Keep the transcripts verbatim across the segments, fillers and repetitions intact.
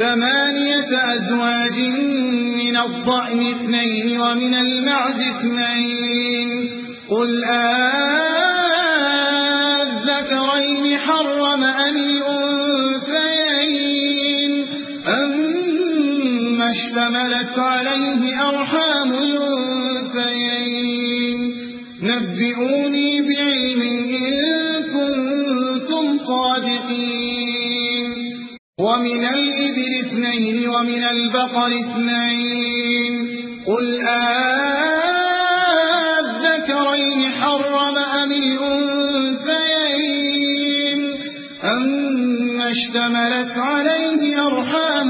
ثمانية أزواج من الضأن اثنين ومن المعز اثنين قل أذكرين حرم أم الأنثيين أما اشتملت عليه أرحام الأنثيين نبئوني بعلم إن كنتم صادقين ومن الإبل اثنين ومن البقر اثنين قل أذكرين حرم أم الأنثيين أما اشتملت عليه أرحام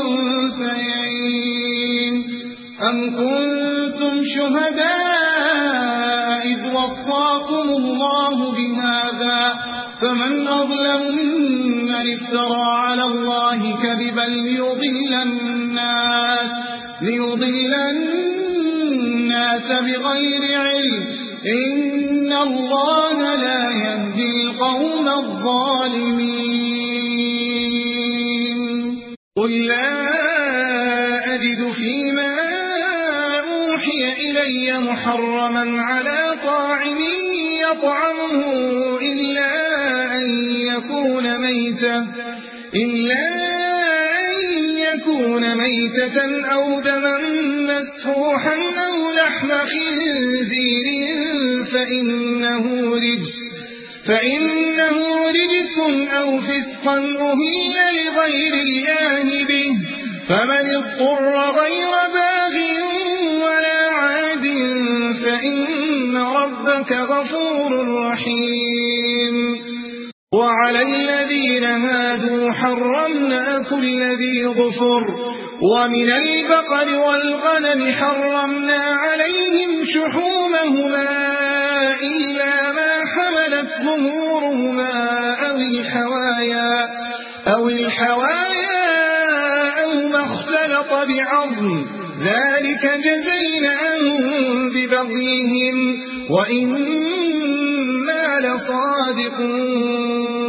الأنثيين أم كنتم شهداء إذ وصاكم الله بهذا فمن أظلم ممن افترى على الله كذبا ليضل الناس, ليضل الناس بغير علم إن الله لا يهدي القوم الظالمين قل لا أجد فيما أوحي إلي محرما على طاعم يطعمه إلا أن يكون ميتة إلا أن يكون ميتة أو دما مسفوحا أو لحم خنزير فإنه رجس فإنه رجس أو فسقا أهل لغير الله به فمن اضطر غير باغ ولا عاد فإن ربك غفور رحيم وعلى الذين هادوا حرمنا كل ذي ظفر ومن البقر والغنم حرمنا عليهم شحومهما إلا ما حملت ظهورهما أو الحوايا أو الحوايا أو ما اختلط بعظم ذلك جزيناهم ببغيهم وإنا لصادقون